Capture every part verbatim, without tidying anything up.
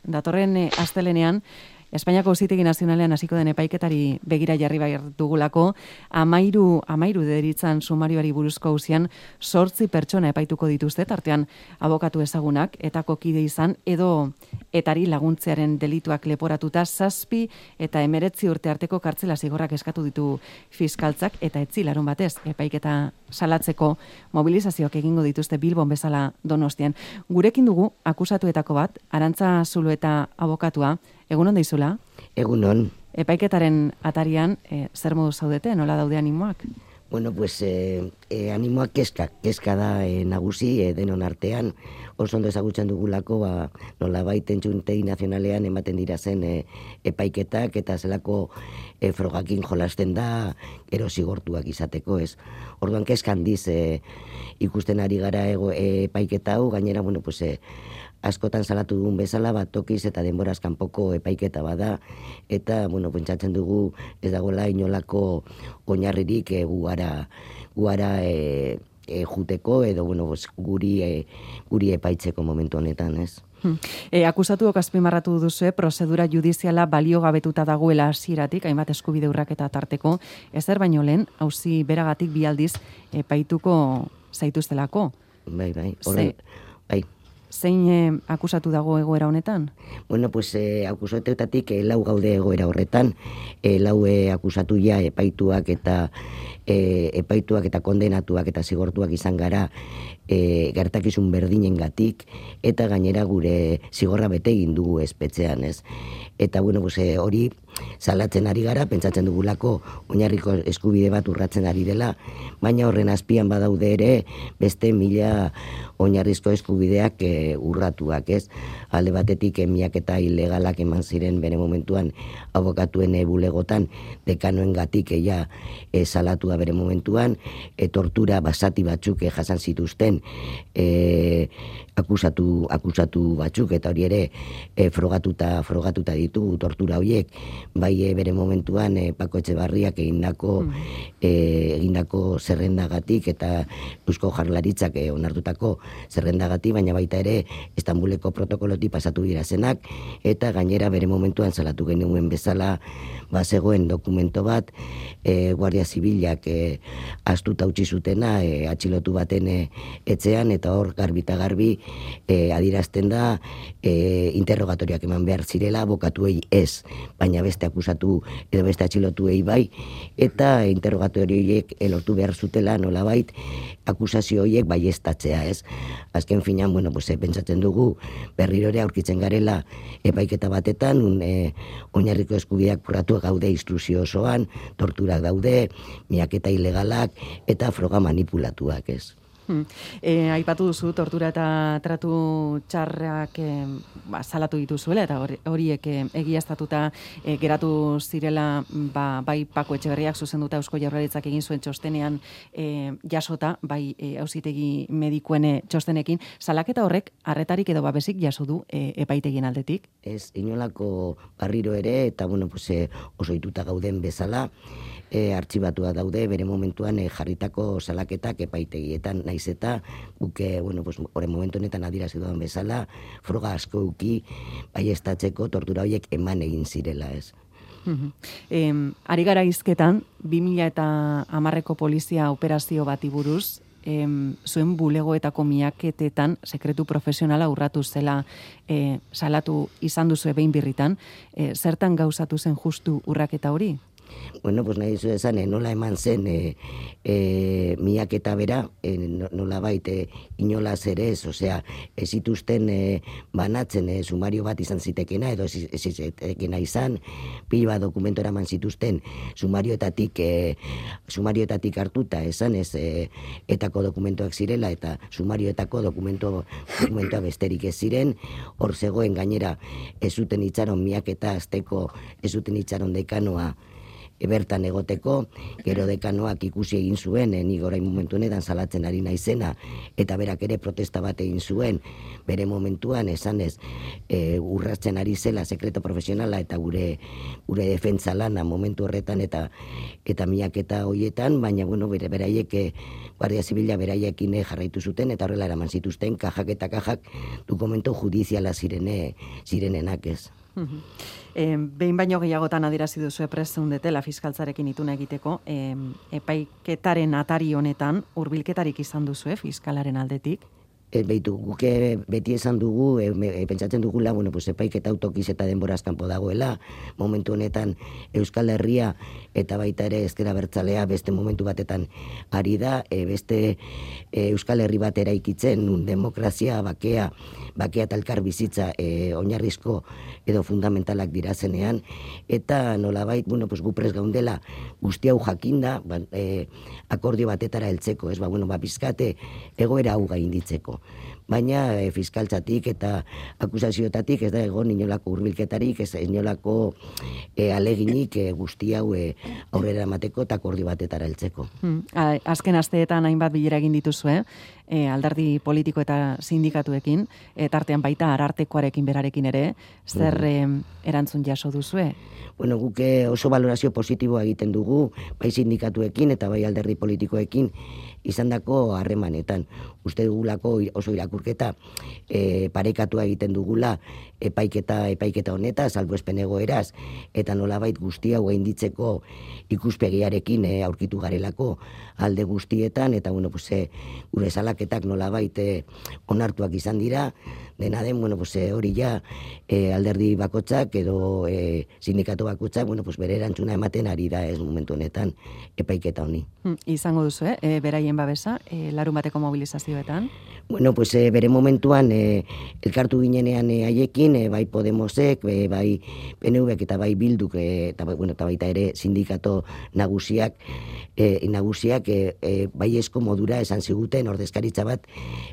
datorren eh, astelenean, Espainiako Auzitegi Nazionalean hasiko den epaiketari begira jarri behar dugulako, amairu, amairu deritzan sumarioari buruzko auzian sortzi pertsona epaituko dituzte, tartean abokatu ezagunak, etako kide izan, edo etari laguntzearen delituak leporatuta zazpi eta emeretzi urte arteko kartzela zigorrak eskatu ditu fiskaltzak, eta etzi larun batez epaiketa salatzeko mobilizazioak egingo dituzte Bilbon bezala Donostian. Gurekin dugu akusatuetako bat, Arantza Zulueta abokatua. Egun on deizula? Egun on. Epaiketaren atarian, e, zer modu zaudete, nola daude animoak? Bueno, pues eh, eh, animoak keska, keska da eh, nagusi eh, denon artean, oso ondo ezagutzen dugulako, ba, nola baiten txuntegi nazionalean ematen dira zen eh, epaiketak, eta zelako eh, frogakin jolasten da, gero zigortuak izateko, ez. Orduan keska handiz eh, ikusten ari gara ego, eh, epaiketa hau, gainera, bueno, pues... Eh, askotan salatu dugun bezala, bat tokiz eta denboraz kanpoko epaiketa bada, eta, bueno, pentsatzen dugu ez dagoela inolako oinarririk e, guara, guara e, e, juteko, edo, bueno, guri, e, guri epaitzeko momentu honetan, ez? E, akusatuok azpimarratu duzu, prozedura judiziala baliogabetuta dagoela hasieratik, hainbat eskubide urraketa tarteko, ezer baino lehen, auzi beragatik bi aldiz epaituko zaituztelako. Bai, bai, horren, bai. Zein eh, akusatu dago egoera honetan? Bueno, pues eh, akusatuetatik eh, lau gaude egoera horretan, eh, lau eh, akusatu ja epaituak eta eh, epaituak eta kondenatuak eta zigortuak izan gara eh, gertakizun berdinengatik, eta gainera gure zigorra bete egin dugu espetxean, ez? Eta bueno, pues eh, hori salatzen ari gara, pentsatzen dugulako oinarriko eskubide bat urratzen ari dela, baina horren azpian badaude ere beste mila oinarrizko eskubideak e, urratuak, ez? Alde batetik emiak eta ilegalak eman ziren bere momentuan abokatuen e, bulegotan, dekanoen gatik eia e, salatua bere momentuan, e, tortura basati batzuk e, jasan zituzten e, akusatu, akusatu batzuk, eta hori ere e, frogatuta, frogatuta ditugu tortura horiek, bai e, bere momentuan e, Pako Etxebarriak egindako, mm. e, egindako zerrendagatik eta Eusko Jaurlaritzak e, onartutako zerrendagatik, baina baita ere Istanbuleko protokolotik pasatu dira zenak, eta gainera bere momentuan salatu genuen bezala bazegoen dokumento bat e, Guardia Zibilak e, astuta utzi zutena e, atxilotu baten e, etxean, eta hor garbita garbi e, adirazten da e, interrogatoriak eman behar zirela abokatuei ez, baina beste akusatu edo beste atxilotuei bai, eta interrogatorioiek elortu behar zutela nolabait akusazio horiek baieztatzea, ez? Azken finan, bueno, pues, e, pentsatzen dugu berriro ere aurkitzen garela epaiketa batetan, un, e, oinarriko eskubideak urratu gaude instrukzio osoan, torturak daude, miaketa ilegalak eta froga manipulatuak, ez? Hmm. E, aipatu duzu, tortura eta tratu txarrak e, ba, salatu dituzuela, eta horiek e, egiaztatuta e, geratu zirela, ba, bai Pako Etxeberriak zuzenduta Eusko Jaurlaritzak egin zuen txostenean e, jasota, bai e, auzitegi medikuen e, txostenekin, salaketa horrek arretarik edo babesik jaso du e, epaitegien aldetik? Ez, inolako barriro ere, eta bueno, pues, e, oso ituta gauden bezala, E, artxibatua daude, bere momentuan e, jarritako salaketak epaitegietan, naiz eta guke, bueno, pues, horren momentu honetan adirazi dudan bezala, froga asko uki baieztatzeko tortura horiek eman egin zirela, ez? Uh-huh. E, ari gara hizketan, bi mila hamarreko polizia operazio bati buruz, em, zuen bulegoetako miaketetan sekretu profesionala urratu zela e, salatu izan duzu behin birritan, e, zertan gauzatu zen justu urraketa hori? Bueno, pues nahi zu esan, eh, nola eman zen eh, eh, miaketa bera, eh, nola baite inolaz ere ez, osea, ez zituzten eh, banatzen eh, sumario bat izan zitekena, edo ez, ez zitekena izan, pila bat dokumentu eraman zituzten sumarioetatik, eh, sumarioetatik hartuta, esan ez, eh, etako dokumentuak zirela, eta sumarioetako dokumentu, dokumentua besterik ez ziren, hor zegoen gainera ez zuten itxaron miaketa azteko, ez zuten itxaron dekanoa, bertan egoteko, gero dekanoak ikusi egin zuen, e, nik orain momentu honetan salatzen ari naizena, eta berak ere protesta bat egin zuen, bere momentuan esanez e, urratzen ari zela sekreto profesionala eta gure gure defentsa lana momentu horretan eta eta miaketa hoietan, baina bueno, bere beraiek e, Guardia Zibila beraiekin jarraitu zuten eta horrela eraman zituzten kajak eta kajak dokumento judiziala zirene zirenenak, ez. E, behin baino gehiagotan adierazi duzu prest zeundetela fiskaltzarekin ituna egiteko, e, epaiketaren atari honetan hurbilketarik izan duzu, fiskalaren aldetik? E, beitu, guke beti esan dugu, e, e, pentsatzen dugula, bueno, pues, epaiketa autokiz eta denboraz kanpo dagoela, momentu honetan Euskal Herria eta baita ere ezker abertzalea beste momentu batetan ari da, e, beste e, Euskal Herri bat eraikitzen, un demokrazia, bakea, bakea eta elkar bizitza e, oinarrizko edo fundamentalak dirazenean, eta nolabait, bueno, pues, gu prest gaundela guzti hau jakinda, ba, e, akordio batetara heltzeko, ez ba, bueno, ba, bizkate egoera hau gainditzeko. Baina e, fiskaltzatik eta akusaziotatik ez da egon inolako hurbilketarik, ez inolako e, aleginik e, guzti hau e, aurrera emateko eta akordio batetara heltzeko. Hmm. Azken asteetan hainbat bilera egin dituzue, e, alderdi politiko eta sindikatuekin, e, tartean baita arartekoarekin berarekin ere, zer hmm. e, erantzun jaso duzue? Bueno, guke oso valorazio positiboa egiten dugu, bai sindikatuekin eta bai alderdi politikoekin izandako harremanetan. Uste dugulako oso irakurketa e, parekatua egiten dugula epaiketa epaiketa honeta, salbuespen egoeraz, eta nolabait guzti hau gainditzeko ikuspegiarekin e, aurkitu garelako alde guztietan, eta bueno, pues, e, gure salaketak nolabait e, onartuak izan dira, dena den, bueno, pues, e, hori ja e, alderdi bakotzak edo e, sindikatu bakotzak, bueno, pues, bere erantzuna ematen ari da ez momentu honetan epaiketa honi. Hmm, izango duzu, eh? E, beraien babesa, e, larun bateko mobilizazioetan? Bueno, pues e, bere momentuan e, elkartu ginenean e, haiekin, e, bai Podemosek, e, bai P N Vek eta bai Bilduk, e, eta, bueno, eta baita ere sindikato nagusiak, e, nagusiak e, e, bai esko modura esan ziguten ordezkaritza bat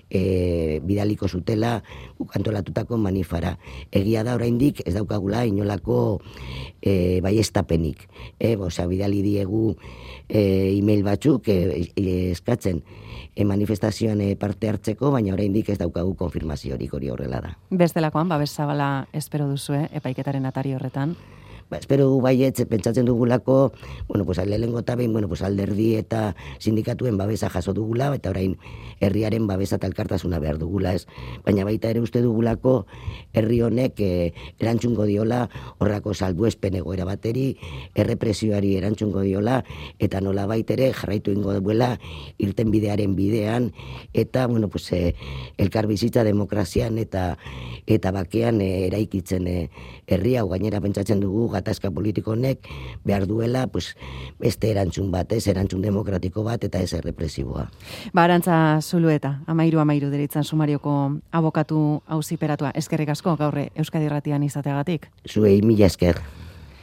e, bidaliko zutela antolatutako manifara. Egia da oraindik ez daukagula inolako e, bai estapenik. E, Osea, bidali diegu e, email batzuk e, e, eskatzen e, manifestazioan e, parte hartzeko, baina oraindik ez daukagu konfirmaziorik hori horrela da. Bestelakoan, babes zabala espero duzue, epaiketaren atari horretan? Ba, espero du baietz, pentsatzen dugulako, bueno, pues, lehengo eta behin, bueno, pues, alderdi eta sindikatuen babesa jaso dugula, eta orain herriaren babesa eta elkartasuna behar dugula, ez. Baina baita ere uste dugulako herri honek e, erantzungo diola horrako salbuespen egoera bateri, errepresioari erantzungo diola, eta nola baitere jarraitu ingo duela irten bidearen bidean, eta, bueno, pues, e, elkar bizitza demokrazian eta eta bakean e, eraikitzen e, herri hau gainera pentsatzen dugu gatazka politiko honek behar duela pues, beste erantzun bat, ez erantzun demokratiko bat eta ez errepresiboa. Ba, Arantza Zulueta, amairu amairu deritzen Sumarioko abokatu auziperatua. Eskerrik asko gaurre Euskadi Irratian izateagatik. Zuei mila esker.